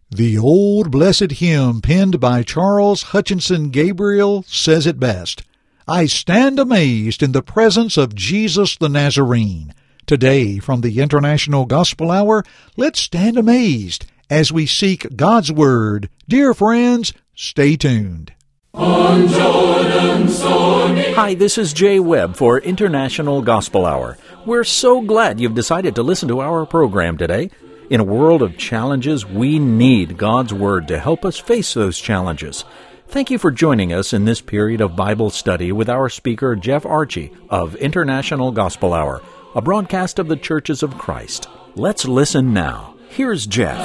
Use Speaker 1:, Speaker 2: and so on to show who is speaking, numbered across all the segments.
Speaker 1: The old blessed hymn penned by Charles Hutchinson Gabriel says it best. I stand amazed in the presence of Jesus the Nazarene. Today, from the International Gospel Hour, let's stand amazed as we seek God's Word. Dear friends, stay tuned.
Speaker 2: Hi, this is Jay Webb for International Gospel Hour. We're so glad you've decided to listen to our program today. In a world of challenges, we need God's Word to help us face those challenges. Thank you for joining us in this period of Bible study with our speaker, Jeff Archie of International Gospel Hour, a broadcast of the Churches of Christ. Let's listen now. Here's Jeff.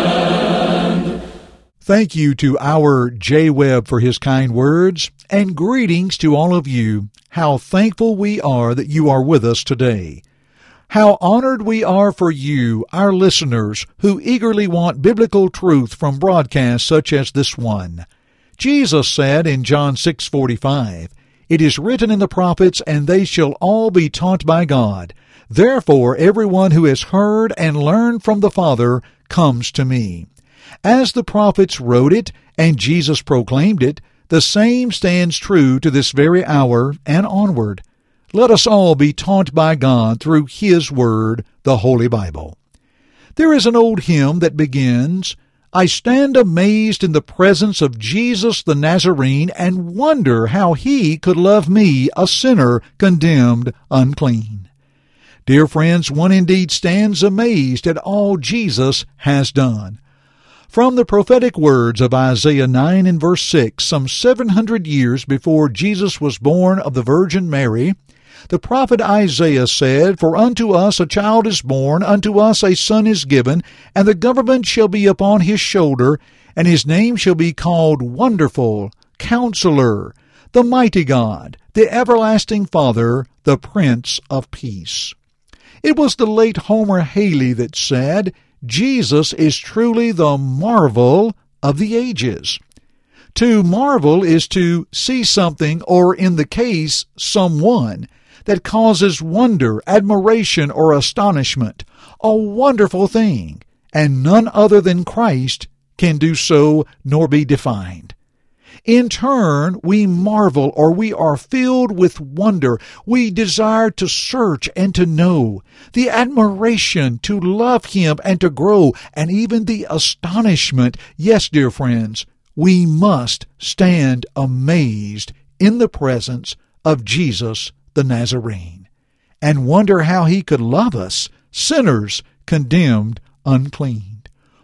Speaker 1: Thank you to our Jay Webb for his kind words, and greetings to all of you. How thankful we are that you are with us today. How honored we are for you, our listeners, who eagerly want biblical truth from broadcasts such as this one. Jesus said in John 6:45, "It is written in the prophets, and they shall all be taught by God. Therefore everyone who has heard and learned from the Father comes to me." As the prophets wrote it and Jesus proclaimed it, the same stands true to this very hour and onward. Let us all be taught by God through His Word, the Holy Bible. There is an old hymn that begins, I stand amazed in the presence of Jesus the Nazarene and wonder how He could love me, a sinner condemned unclean. Dear friends, one indeed stands amazed at all Jesus has done. From the prophetic words of Isaiah 9 and verse 6, some 700 years before Jesus was born of the Virgin Mary, the prophet Isaiah said, For unto us a child is born, unto us a son is given, and the government shall be upon his shoulder, and his name shall be called Wonderful, Counselor, the Mighty God, the Everlasting Father, the Prince of Peace. It was the late Homer Haley that said, Jesus is truly the marvel of the ages. To marvel is to see something, or in the case, someone, that causes wonder, admiration, or astonishment, a wonderful thing, and none other than Christ can do so nor be defined. In turn, we marvel, or we are filled with wonder. We desire to search and to know, the admiration to love Him and to grow, and even the astonishment. Yes, dear friends, we must stand amazed in the presence of Jesus the Nazarene, and wonder how He could love us, sinners condemned unclean.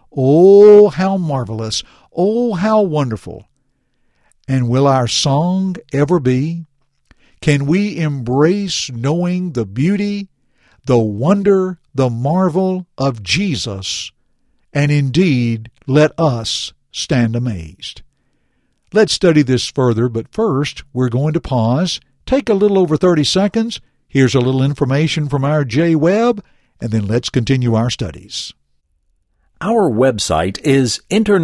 Speaker 1: Oh, how marvelous! Oh, how wonderful! And will our song ever be? Can we embrace knowing the beauty, the wonder, the marvel of Jesus, and indeed let us stand amazed? Let's study this further, but first we're going to pause, take a little over 30 seconds. Here's a little information from our Jay Webb, and then let's continue our studies.
Speaker 2: Our website is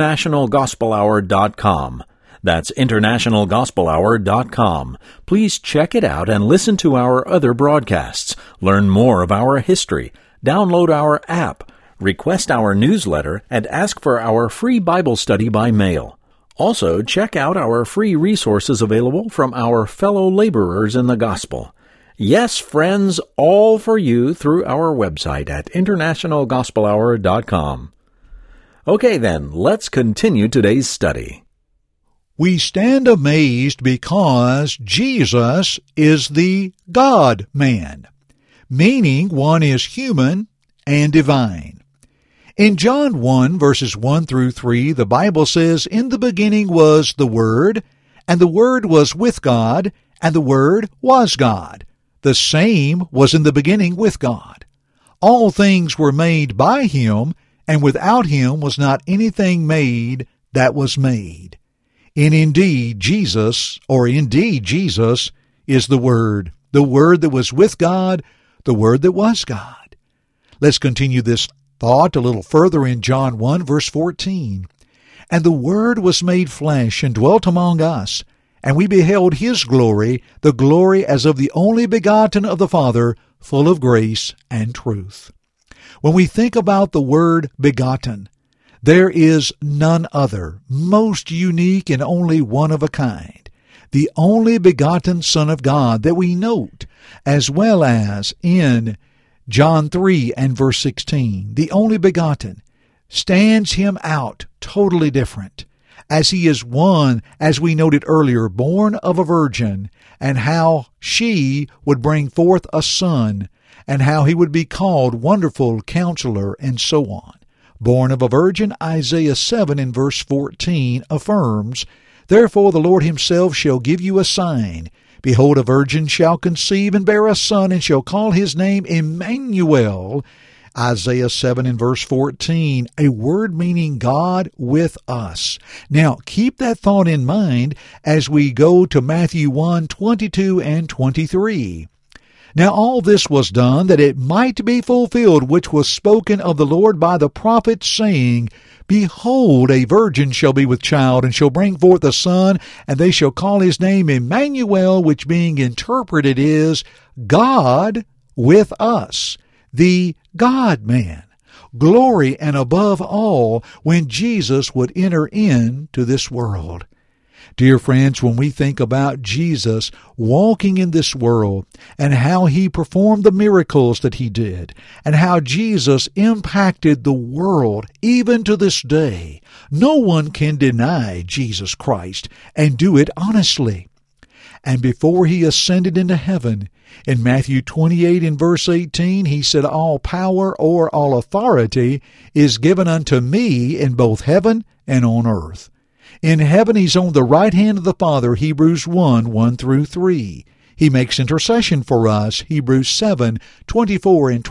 Speaker 2: internationalgospelhour.com. That's internationalgospelhour.com. Please check it out and listen to our other broadcasts. Learn more of our history. Download our app. Request our newsletter and ask for our free Bible study by mail. Also, check out our free resources available from our fellow laborers in the gospel. Yes, friends, all for you through our website at internationalgospelhour.com. Okay then, let's continue today's study.
Speaker 1: We stand amazed because Jesus is the God-man, meaning one is human and divine. In John 1, verses 1 through 3, the Bible says, In the beginning was the Word, and the Word was with God, and the Word was God. The same was in the beginning with God. All things were made by Him, and without Him was not anything made that was made. Indeed Jesus is the Word that was with God, the Word that was God. Let's continue this thought a little further in John 1, verse 14. And the Word was made flesh and dwelt among us, and we beheld His glory, the glory as of the only begotten of the Father, full of grace and truth. When we think about the word begotten, There is none other, most unique and only one of a kind, the only begotten Son of God that we note, as well as in John 3 and verse 16, the only begotten, stands him out totally different, as he is one, as we noted earlier, born of a virgin, and how she would bring forth a son, and how he would be called Wonderful Counselor, and so on. Born of a virgin, Isaiah 7 and verse 14 affirms, Therefore the Lord himself shall give you a sign. Behold, a virgin shall conceive and bear a son, and shall call his name Emmanuel. Isaiah 7 and verse 14, a word meaning God with us. Now, keep that thought in mind as we go to Matthew 1, 22 and 23. Now all this was done that it might be fulfilled which was spoken of the Lord by the prophet, saying, Behold, a virgin shall be with child, and shall bring forth a son, and they shall call his name Emmanuel, which being interpreted is God with us, the God-man. Glory and above all when Jesus would enter into this world. Dear friends, when we think about Jesus walking in this world and how he performed the miracles that he did and how Jesus impacted the world even to this day, no one can deny Jesus Christ and do it honestly. And before he ascended into heaven, in Matthew 28 and verse 18, he said, All power or all authority is given unto me in both heaven and on earth. In heaven he's on the right hand of the Father, Hebrews 1, 1 through 3. He makes intercession for us, Hebrews 7, 24 and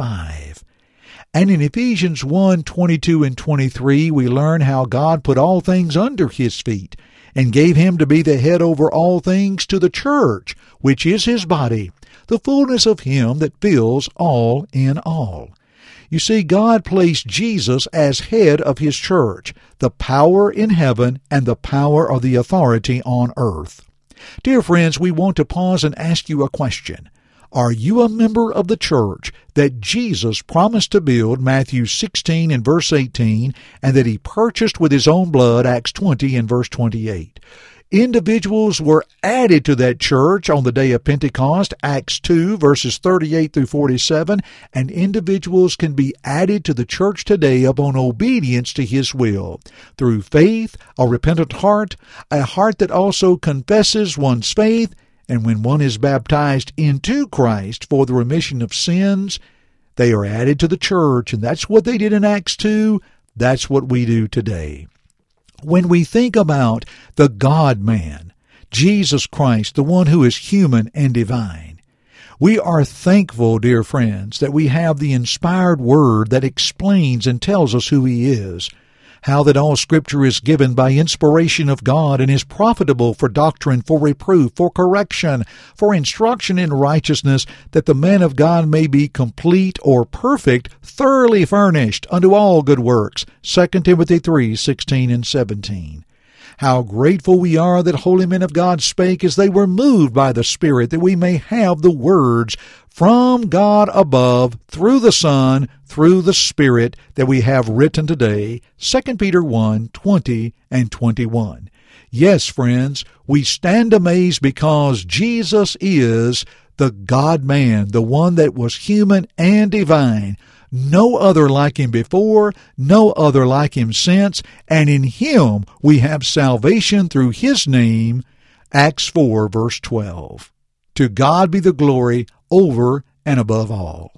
Speaker 1: 25. And in Ephesians 1, 22 and 23, we learn how God put all things under his feet, and gave him to be the head over all things to the church, which is his body, the fullness of him that fills all in all. You see, God placed Jesus as head of his church, the power in heaven and the power of the authority on earth. Dear friends, we want to pause and ask you a question. Are you a member of the church that Jesus promised to build, Matthew 16 and verse 18, and that he purchased with his own blood, Acts 20 and verse 28? Individuals were added to that church on the day of Pentecost, Acts 2, verses 38 through 47, and individuals can be added to the church today upon obedience to his will, through faith, a repentant heart, a heart that also confesses one's faith, and when one is baptized into Christ for the remission of sins, they are added to the church, and that's what they did in Acts 2. That's what we do today. When we think about the God-man, Jesus Christ, the one who is human and divine, we are thankful, dear friends, that we have the inspired word that explains and tells us who he is, how that all Scripture is given by inspiration of God and is profitable for doctrine, for reproof, for correction, for instruction in righteousness, that the man of God may be complete or perfect, thoroughly furnished unto all good works. 2 Timothy 3, 16 and 17. How grateful we are that holy men of God spake as they were moved by the Spirit, that we may have the words from God above, through the Son, through the Spirit, that we have written today, 2 Peter 1, 20 and 21. Yes, friends, we stand amazed because Jesus is the God-man, the one that was human and divine. No other like him before, no other like him since, and in him we have salvation through his name, Acts 4, verse 12. To God be the glory over and above all.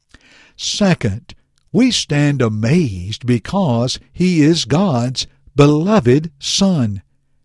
Speaker 1: Second, we stand amazed because he is God's beloved Son.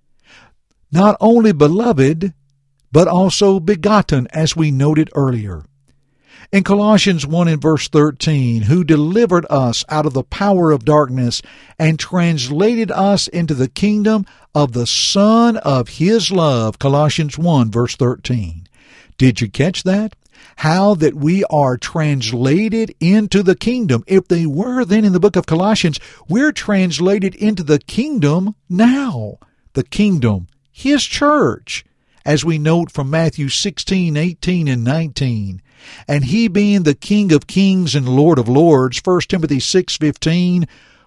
Speaker 1: Not only beloved, but also begotten, as we noted earlier. In Colossians 1 and verse 13, who delivered us out of the power of darkness and translated us into the kingdom of the Son of his love, Colossians 1 verse 13. Did you catch that? How that we are translated into the kingdom. If they were then in the book of Colossians, we're translated into the kingdom now. The kingdom, his church, as we note from Matthew 16, 18, and 19. And he being the King of kings and Lord of lords, 1 Timothy 6:15,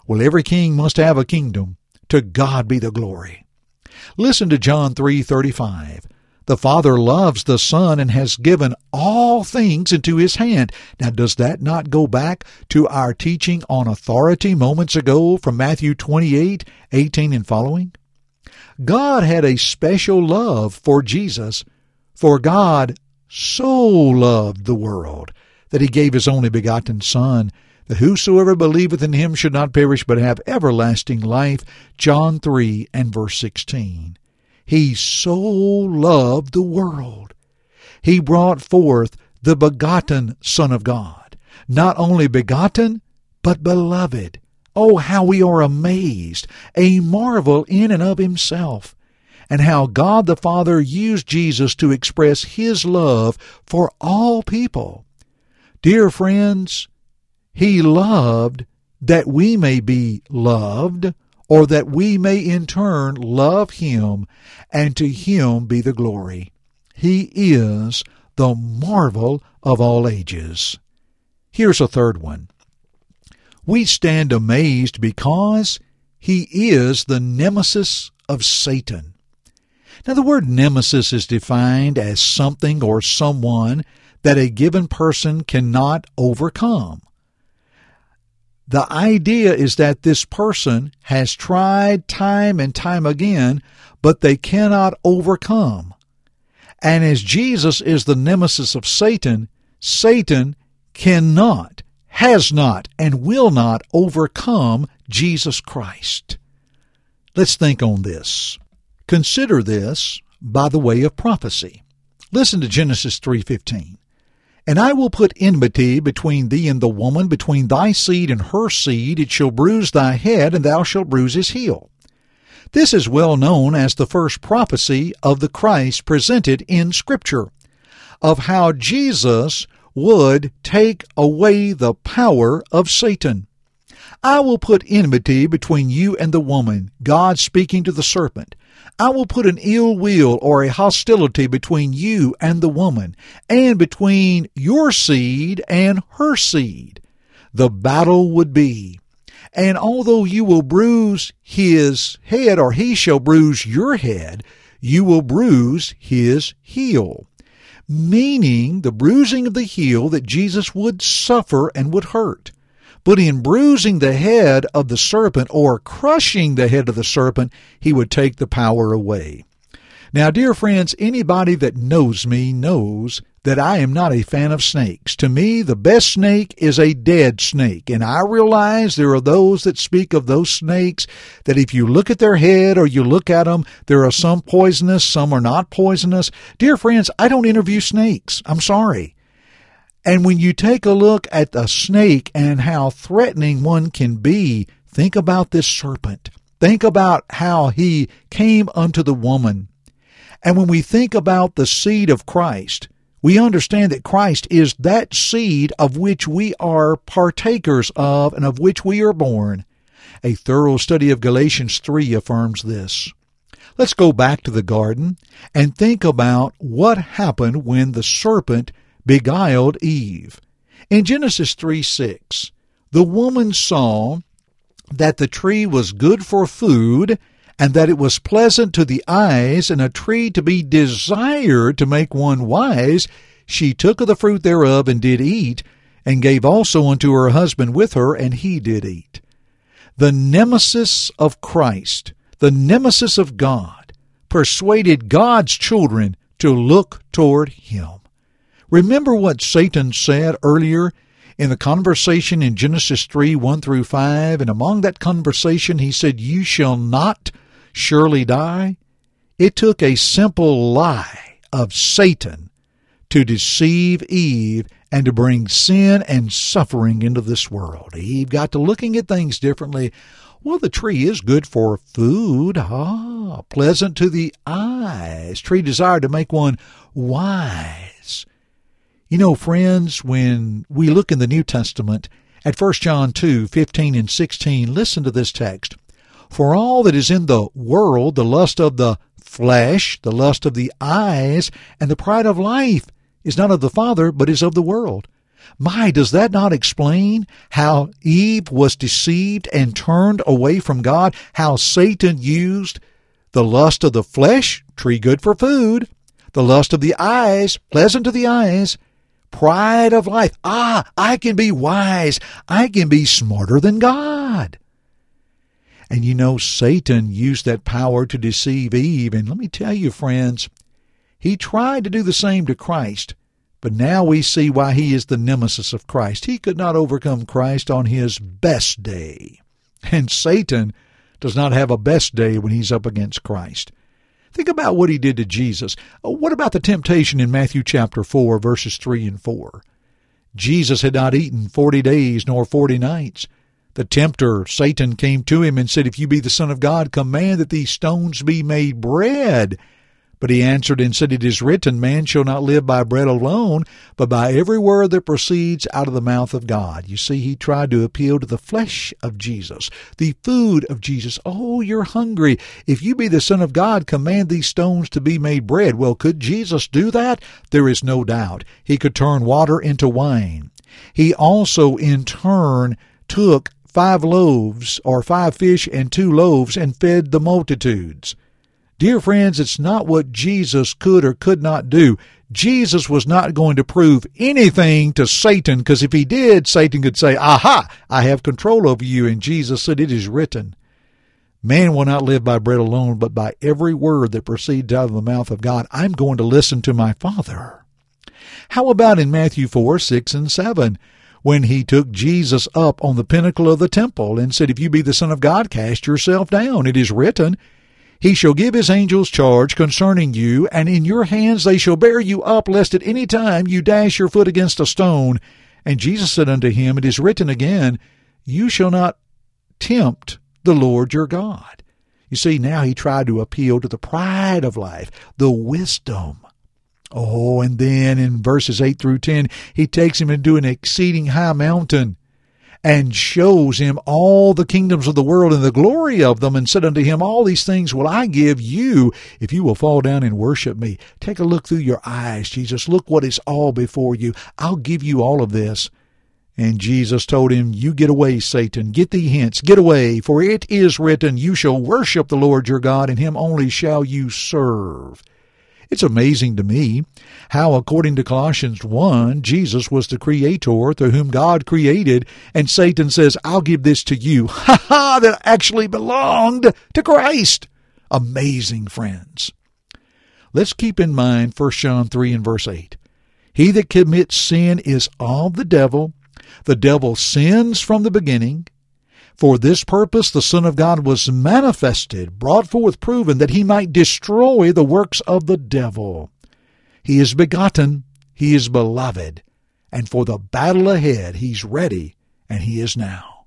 Speaker 1: Well, every king must have a kingdom. To God be the glory. Listen to John 3:35. The Father loves the Son and has given all things into His hand. Now, does that not go back to our teaching on authority moments ago from Matthew 28:18 and following? God had a special love for Jesus, for God so loved the world that He gave His only begotten Son, that whosoever believeth in Him should not perish but have everlasting life. John 3 and verse 16. He so loved the world. He brought forth the begotten Son of God. Not only begotten, but beloved. Oh, how we are amazed, a marvel in and of Himself, and how God the Father used Jesus to express His love for all people. Dear friends, He loved that we may be loved, or that we may in turn love Him, and to Him be the glory. He is the marvel of all ages. Here's a third one. We stand amazed because He is the nemesis of Satan. Now, the word nemesis is defined as something or someone that a given person cannot overcome. The idea is that this person has tried time and time again, but they cannot overcome. And as Jesus is the nemesis of Satan, Satan cannot, has not, and will not overcome Jesus Christ. Let's think on this. Consider this by the way of prophecy. Listen to Genesis 3:15. And I will put enmity between thee and the woman, between thy seed and her seed. It shall bruise thy head, and thou shalt bruise his heel. This is well known as the first prophecy of the Christ presented in Scripture, of how Jesus would take away the power of Satan. I will put enmity between you and the woman, God speaking to the serpent. I will put an ill will or a hostility between you and the woman, and between your seed and her seed. The battle would be, and although you will bruise his head, or he shall bruise your head, you will bruise his heel. Meaning the bruising of the heel that Jesus would suffer and would hurt. But in bruising the head of the serpent, or crushing the head of the serpent, He would take the power away. Now, dear friends, anybody that knows me knows that I am not a fan of snakes. To me, the best snake is a dead snake. And I realize there are those that speak of those snakes that if you look at their head or you look at them, there are some poisonous, some are not poisonous. Dear friends, I don't interview snakes. I'm sorry. And when you take a look at a snake and how threatening one can be, think about this serpent. Think about how he came unto the woman. And when we think about the seed of Christ, we understand that Christ is that seed of which we are partakers of and of which we are born. A thorough study of Galatians 3 affirms this. Let's go back to the garden and think about what happened when the serpent beguiled Eve. In Genesis 3:6, the woman saw that the tree was good for food, and that it was pleasant to the eyes, and a tree to be desired to make one wise. She took of the fruit thereof, and did eat, and gave also unto her husband with her, and he did eat. The nemesis of Christ, the nemesis of God, persuaded God's children to look toward Him. Remember what Satan said earlier in the conversation in Genesis 3:1-5, and among that conversation he said, "You shall not surely die." It took a simple lie of Satan to deceive Eve and to bring sin and suffering into this world. Eve got to looking at things differently. Well, the tree is good for food, pleasant to the eyes, tree desired to make one wise. You know, friends, when we look in the New Testament at 1 John 2:15 and 16, listen to this text. For all that is in the world, the lust of the flesh, the lust of the eyes, and the pride of life is not of the Father, but is of the world. My, does that not explain how Eve was deceived and turned away from God? How Satan used the lust of the flesh, tree good for food, the lust of the eyes, pleasant to the eyes, pride of life. I can be wise. I can be smarter than God. And you know, Satan used that power to deceive Eve. And let me tell you, friends, he tried to do the same to Christ. But now we see why he is the nemesis of Christ. He could not overcome Christ on his best day. And Satan does not have a best day when he's up against Christ. Think about what he did to Jesus. What about the temptation in Matthew chapter 4, verses 3 and 4? Jesus had not eaten 40 days nor 40 nights. The tempter, Satan, came to him and said, "If you be the Son of God, command that these stones be made bread." But he answered and said, "It is written, man shall not live by bread alone, but by every word that proceeds out of the mouth of God." You see, he tried to appeal to the flesh of Jesus, the food of Jesus. "Oh, you're hungry. If you be the Son of God, command these stones to be made bread." Well, could Jesus do that? There is no doubt. He could turn water into wine. He also, in turn, took 5 loaves, or 5 fish and 2 loaves, and fed the multitudes. Dear friends, it's not what Jesus could or could not do. Jesus was not going to prove anything to Satan, because if he did, Satan could say, "Aha, I have control over you." And Jesus said, "It is written, man will not live by bread alone, but by every word that proceeds out of the mouth of God." I'm going to listen to my Father. How about in Matthew 4, 6, and 7, when he took Jesus up on the pinnacle of the temple and said, "If you be the Son of God, cast yourself down. It is written, He shall give his angels charge concerning you, and in your hands they shall bear you up, lest at any time you dash your foot against a stone." And Jesus said unto him, "It is written again, you shall not tempt the Lord your God." You see, now he tried to appeal to the pride of life, the wisdom. Oh, and then in verses 8 through 10, he takes him into an exceeding high mountain and shows him all the kingdoms of the world and the glory of them, and said unto him, "All these things will I give you, if you will fall down and worship me." Take a look through your eyes, Jesus. Look what is all before you. I'll give you all of this. And Jesus told him, "You get away, Satan. Get thee hence. Get away. For it is written, you shall worship the Lord your God, and him only shall you serve." It's amazing to me how, according to Colossians 1, Jesus was the creator through whom God created, and Satan says, "I'll give this to you." That actually belonged to Christ. Amazing, friends. Let's keep in mind 1 John 3 and verse 8. "He that commits sin is of the devil. The devil sins from the beginning. For this purpose the Son of God was manifested, brought forth, proven, that he might destroy the works of the devil. He is begotten, he is beloved, and for the battle ahead he's ready, and he is now.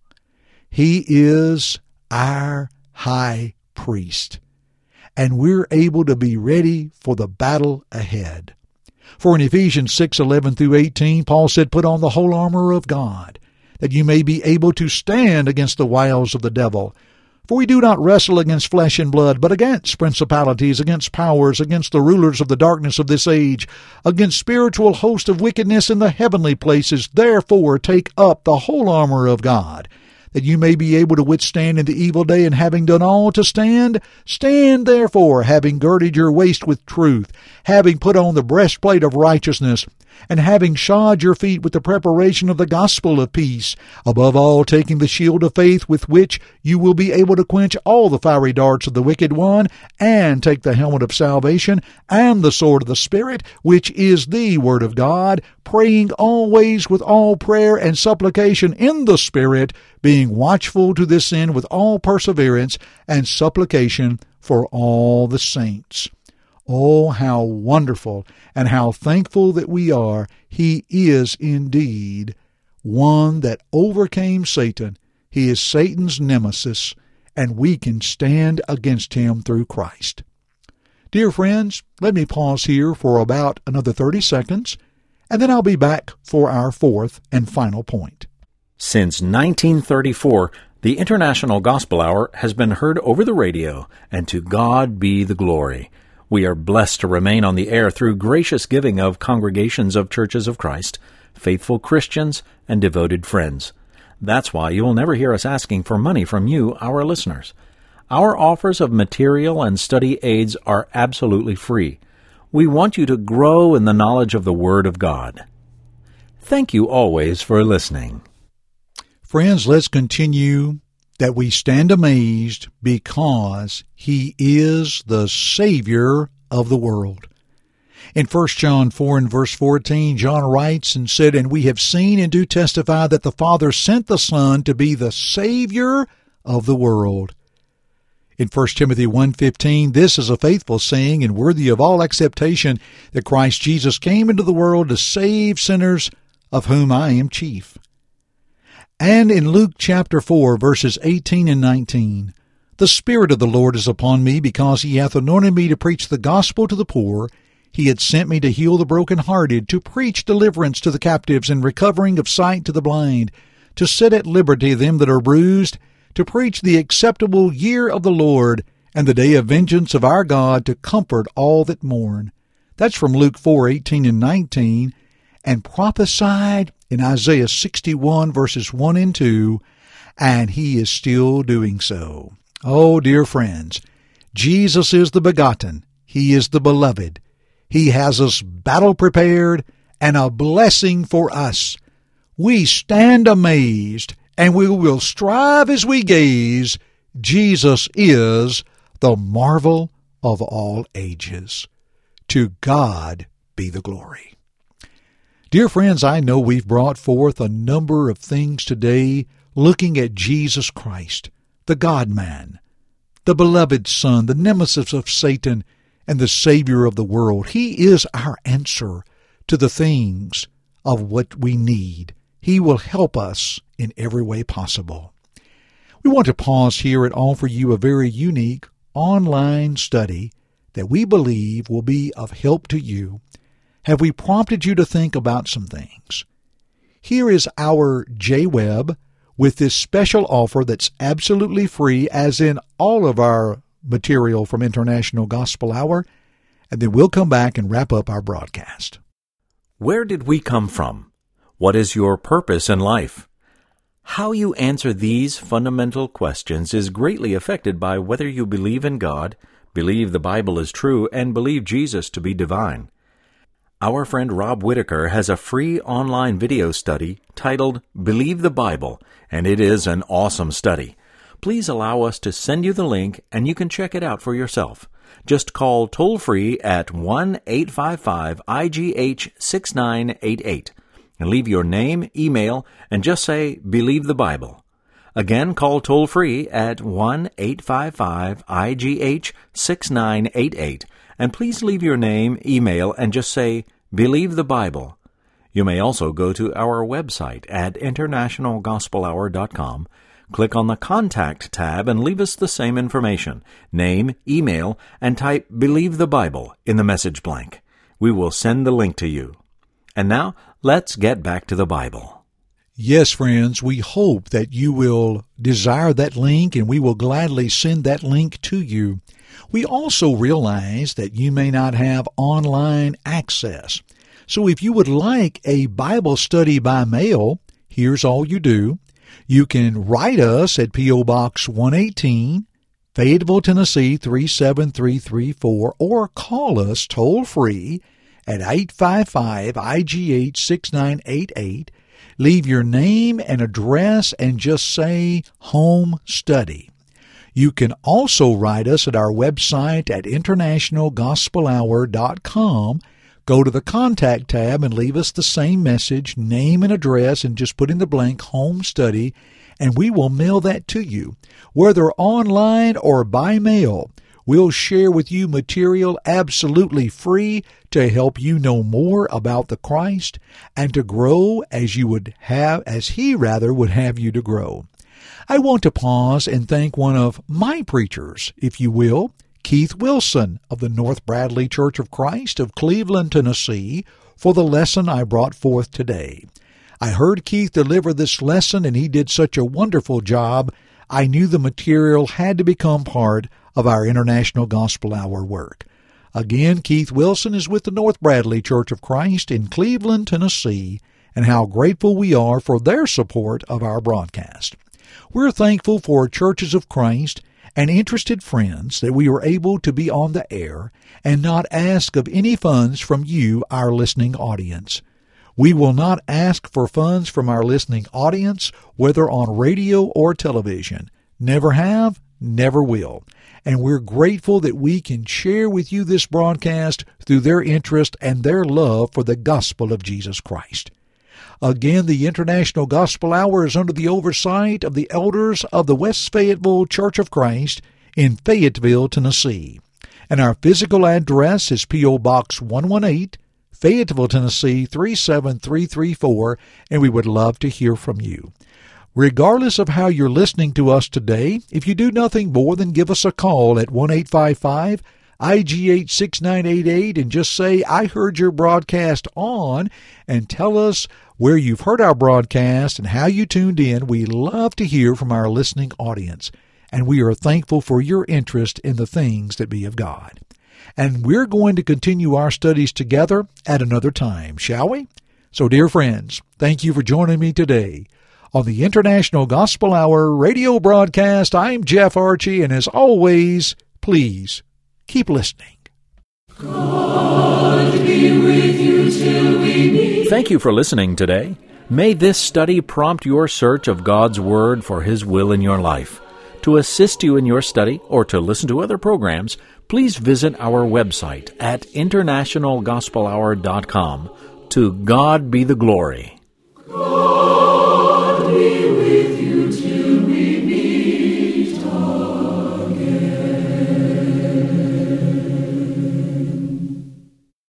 Speaker 1: He is our high priest, and we're able to be ready for the battle ahead. For in Ephesians 6:11 through 18, Paul said, "Put on the whole armor of God, that you may be able to stand against the wiles of the devil. For we do not wrestle against flesh and blood, but against principalities, against powers, against the rulers of the darkness of this age, against spiritual hosts of wickedness in the heavenly places. Therefore take up the whole armor of God, that you may be able to withstand in the evil day, and having done all to stand, stand therefore, having girded your waist with truth, having put on the breastplate of righteousness, and having shod your feet with the preparation of the gospel of peace, above all taking the shield of faith, with which you will be able to quench all the fiery darts of the wicked one, and take the helmet of salvation and the sword of the Spirit, which is the word of God, praying always with all prayer and supplication in the Spirit, being watchful to this end with all perseverance and supplication for all the saints." Oh, how wonderful and how thankful that we are. He is indeed one that overcame Satan. He is Satan's nemesis, and we can stand against him through Christ. Dear friends, let me pause here for about another 30 seconds, and then I'll be back for our fourth and final point.
Speaker 2: Since 1934, the International Gospel Hour has been heard over the radio, and to God be the glory. We are blessed to remain on the air through gracious giving of congregations of Churches of Christ, faithful Christians, and devoted friends. That's why you will never hear us asking for money from you, our listeners. Our offers of material and study aids are absolutely free. We want you to grow in the knowledge of the Word of God. Thank you always for listening.
Speaker 1: Friends, let's continue that we stand amazed because He is the Savior of the world. In 1 John 4 and verse 14, John writes and said, "And we have seen and do testify that the Father sent the Son to be the Savior of the world." In 1 Timothy 1:15, "This is a faithful saying and worthy of all acceptation, that Christ Jesus came into the world to save sinners, of whom I am chief." And in Luke chapter 4, verses 18 and 19, "The Spirit of the Lord is upon me, because He hath anointed me to preach the gospel to the poor. He hath sent me to heal the brokenhearted, to preach deliverance to the captives, and recovering of sight to the blind, to set at liberty them that are bruised, to preach the acceptable year of the Lord, and the day of vengeance of our God, to comfort all that mourn." That's from Luke 4:18 and 19, and prophesied in Isaiah 61, verses 1 and 2, and He is still doing so. Oh, dear friends, Jesus is the begotten. He is the beloved. He has us battle prepared and a blessing for us. We stand amazed, and we will strive as we gaze. Jesus is the marvel of all ages. To God be the glory. Dear friends, I know we've brought forth a number of things today looking at Jesus Christ, the God-man, the beloved Son, the nemesis of Satan, and the Savior of the world. He is our answer to the things of what we need. He will help us in every way possible. We want to pause here and offer you a very unique online study that we believe will be of help to you. Have we prompted you to think about some things? Here is our J-Web with this special offer that's absolutely free, as in all of our material from International Gospel Hour, and then we'll come back and wrap up our broadcast.
Speaker 2: Where did we come from? What is your purpose in life? How you answer these fundamental questions is greatly affected by whether you believe in God, believe the Bible is true, and believe Jesus to be divine. Our friend Rob Whitaker has a free online video study titled Believe the Bible, and it is an awesome study. Please allow us to send you the link, and you can check it out for yourself. Just call toll-free at 1-855-IGH-6988 and leave your name, email, and just say, Believe the Bible. Again, call toll-free at 1-855-IGH-6988 and please leave your name, email, and just say, Believe the Bible. You may also go to our website at internationalgospelhour.com. Click on the Contact tab and leave us the same information, name, email, and type Believe the Bible in the message blank. We will send the link to you. And now, let's get back to the Bible.
Speaker 1: Yes, friends, we hope that you will desire that link, and we will gladly send that link to you. We also realize that you may not have online access. So if you would like a Bible study by mail, here's all you do. You can write us at P.O. Box 118, Fayetteville, Tennessee 37334, or call us toll-free at 855-IGH-6988. Leave your name and address and just say Home Study. You can also write us at our website at internationalgospelhour.com. Go to the Contact tab and leave us the same message, name and address, and just put in the blank Home Study, and we will mail that to you. Whether online or by mail, we'll share with you material absolutely free to help you know more about the Christ and to grow as He would have you to grow. I want to pause and thank one of my preachers, if you will, Keith Wilson of the North Bradley Church of Christ of Cleveland, Tennessee, for the lesson I brought forth today. I heard Keith deliver this lesson, and he did such a wonderful job, I knew the material had to become part of our International Gospel Hour work. Again, Keith Wilson is with the North Bradley Church of Christ in Cleveland, Tennessee, and how grateful we are for their support of our broadcast. We're thankful for Churches of Christ and interested friends that we are able to be on the air and not ask of any funds from you, our listening audience. We will not ask for funds from our listening audience, whether on radio or television. Never have, never will. And we're grateful that we can share with you this broadcast through their interest and their love for the gospel of Jesus Christ. Again, the International Gospel Hour is under the oversight of the elders of the West Fayetteville Church of Christ in Fayetteville, Tennessee. And our physical address is P.O. Box 118, Fayetteville, Tennessee 37334, and we would love to hear from you. Regardless of how you're listening to us today, if you do nothing more than give us a call at 1-855-IGH-6988 and just say, I heard your broadcast on, and tell us where you've heard our broadcast and how you tuned in. We love to hear from our listening audience, and we are thankful for your interest in the things that be of God. And we're going to continue our studies together at another time, shall we? So, dear friends, thank you for joining me today on the International Gospel Hour radio broadcast. I'm Jeff Archie, and as always, please keep listening.
Speaker 3: God be with you till we meet.
Speaker 2: Thank you for listening today. May this study prompt your search of God's Word for His will in your life. To assist you in your study or to listen to other programs, please visit our website at internationalgospelhour.com. To God be the glory.